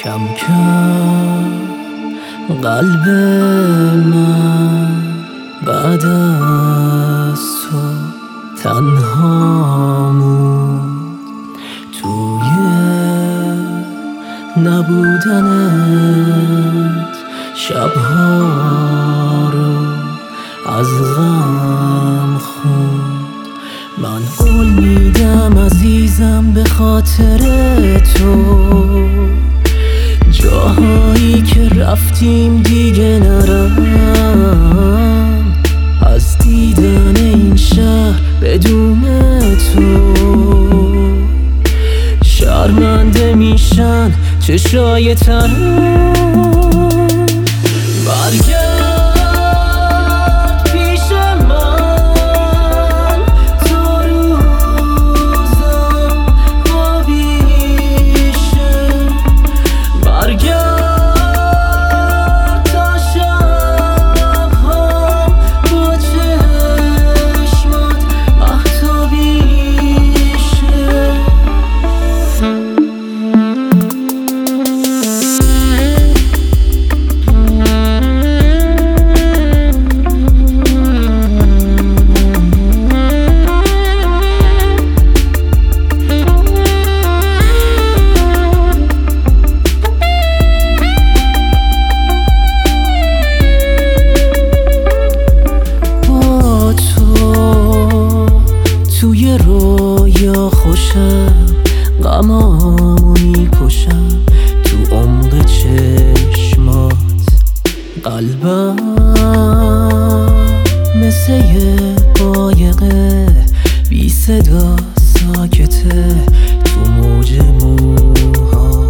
کم کم قلب من بعد از تو تنها موند توی نبودنت. شبها رو از غم خوند. من قول میدم عزیزم به خاطر تو جاهایی که رفتیم دیگه نرم. از دیدن این شهر بدون تو شرمنده میشن چشای تنم. برگرد پیش من تا روزم خوابیشه. برگرد تا شب‌هام با چشمات مهتابیشه. توی رویا خوشم غمامو میکشم تو عمق چشمات. قلبم مثل یه قایقه بی صدا ساکته تو موج موهات.